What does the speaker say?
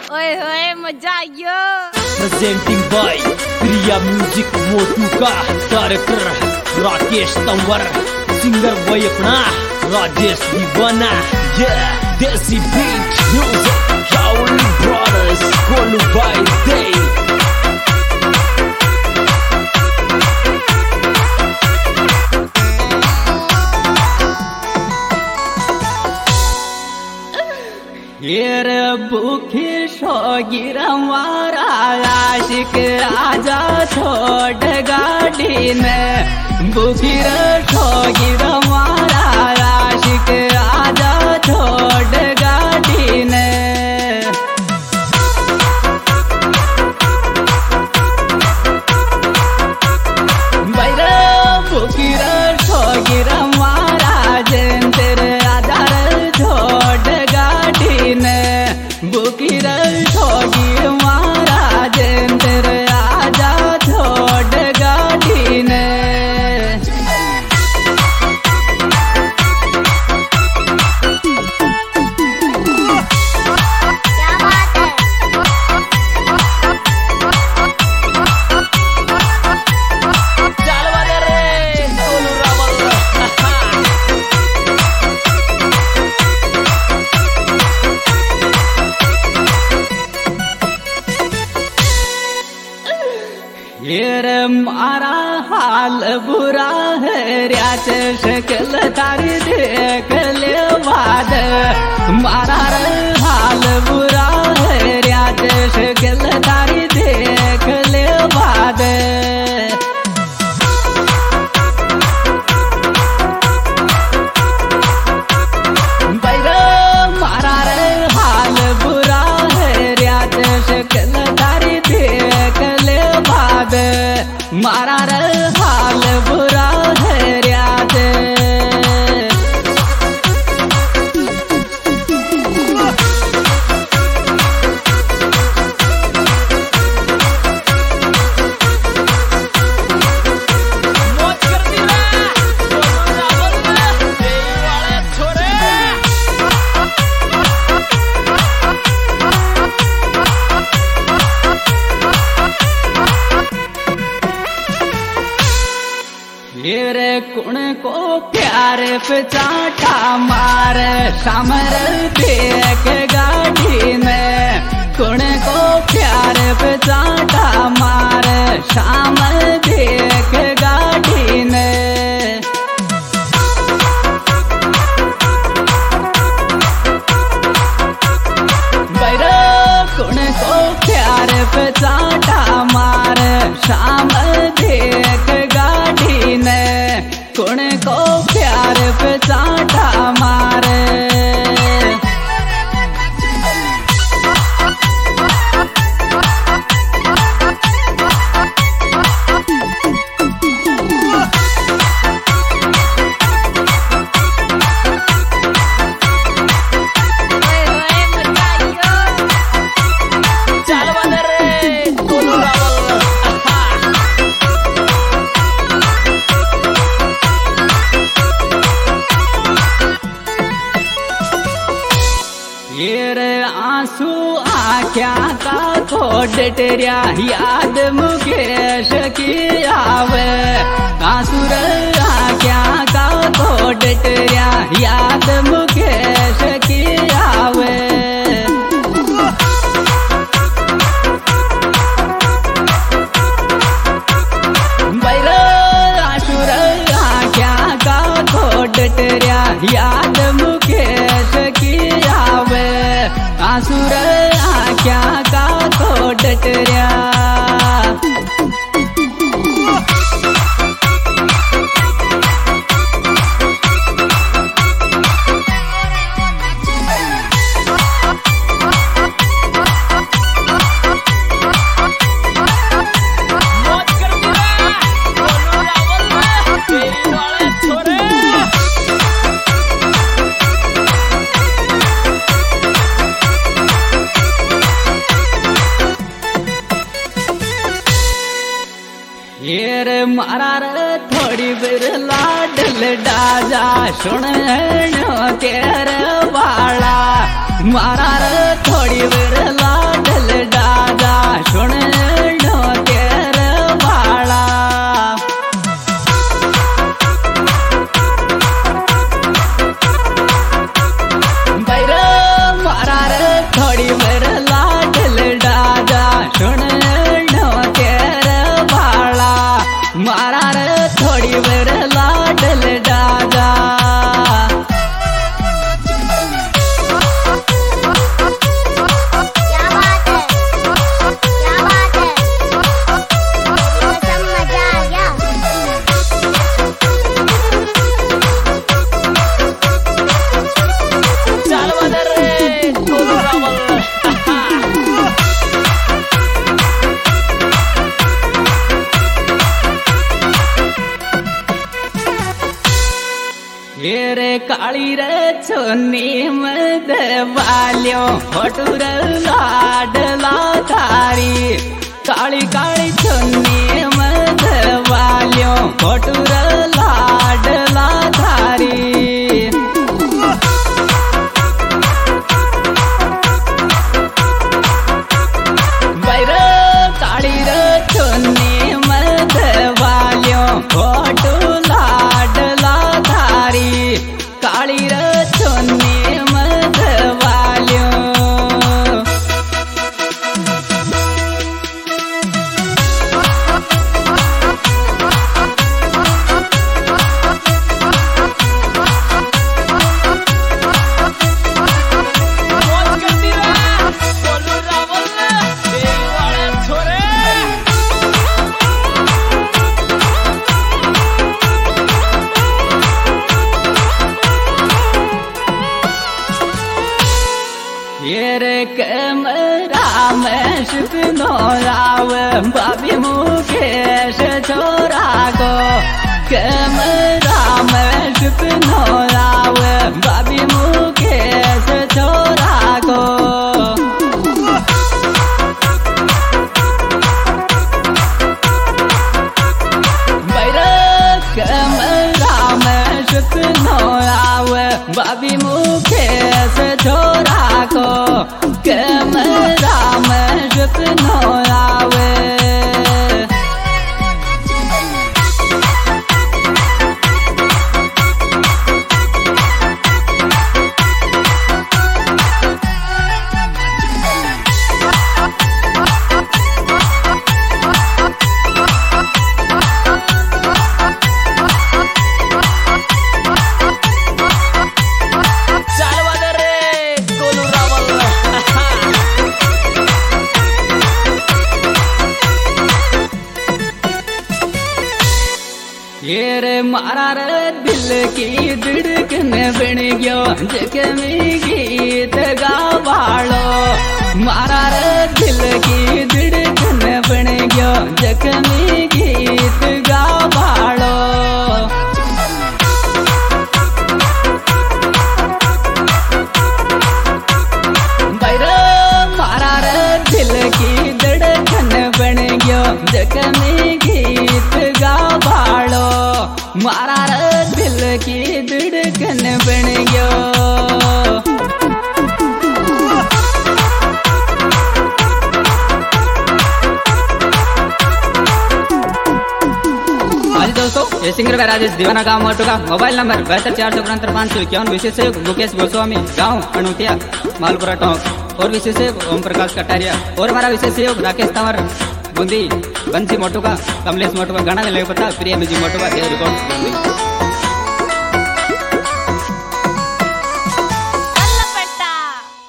ओए होए मजा आयो। प्रेजेंटिंग बाय प्रिया म्यूजिक मोटू का डायरेक्टर राकेश तंवर, सिंगर वही अपना Rajesh Deewana. Desi beat music Rahul brothers कोलू बाय दे। ये भूखी शोगिर हमारा आशिक आजा छोड़ गाड़ी में। भूखी शोगिर हमारा आशिक आजा छोड़ गाड़ी ने। बैरा भूखी शोगिर हमारा जन तेरे आधार छोड़ गाड़ी ने। बुकीर ठोगी महाराज तेरे आजा छोड़ गाड़ी ने। क्या बात है। चालवा दे रे कोलू रावल। ये रे मारा हाल बुरा है रियाच शक्ल तारी देख ले बाद। मारा रे हाल बुरा है रियाच शक्ल तारी देख ले बाद। बैरा मारा रे हाल बुरा है रियाच शक्ल तारी देख ले बाद। मारा रे हाल बुरा है रियाज। मौज कर दिला कोलू रावल देई वाले छोरे। ये रे कुण को प्यार पे चाटा मार सामर देख गाड़ी में। कुण को प्यार पे चाटा मार सामर देख गाड़ी में। बैरा कुण को प्यार पे चाटा मार शाम देख गाड़ी ने। कुण को प्यार पे चाटा मार। ओए होए मजा आयो। चालवा दे रे कोलू रावल। ये रे आंसू आख्या का खोड तेरिया याद मुकेश की आवे। आंसू रे आख्या का खोड तेरिया याद मुकेश की आवे। बैरा आंसू रे आख्या का खोड तेरिया याद मुकेश की आवे। आंसुर आख्या का खोड तेरिया। मौज कर दिला कोलू रावल देई वाले छोरे। ये रे मारा रे थोड़ी बेर लाडल डाजा सुन तेरे वाला। मारा रे थोड़ी बेर लाड काली रे छोनी मद वालियो फोटूर लाडला थारी काली काली छोनी मद वालियो फोटूर लाडला थारी बैर काली रे छोनी मद वालियो फोटू लाडला थारी काली रे छोनी मद वालियो मौज करती रहा बोलू रावल तेरी वाले छोरे ये रे कमरा में शिपनो राव बाबी मुकेश छोरा को कमरा में शिपनो राव बाबी मुकेश छोरा को कमरा में शिपनो राव बाबी मुकेश छोरा को कमरा में शिपनो राव चालवा दे रे बोलू रावल ये रे मारा रे दिल की धड़कन बन गयो जख्मी गीत गावालो मारा रे दिल की धड़कन बन गयो जख्मी गीत गावालो बैर मारा रे दिल की धड़कन बन गयो जख्मी गीत गावालो मारा रे दिल की धड़कन बन गयो आज दोस्तों ये सिंगर व राजेश दीवाना गांव मोटू का मोबाइल नंबर 72406551 विशेष सहयोग मुकेश गोस्वामी गांव अणुतिया मालपुरा टोंक और विशेष सहयोग ओम प्रकाश कटारिया और हमारा विशेष सहयोग राकेश तंवर बूंदी बंसी मोटू का कमलेश मोटू का गाना ले पता प्रिया मिजी मोटू का रिकॉर्ड बूंदी।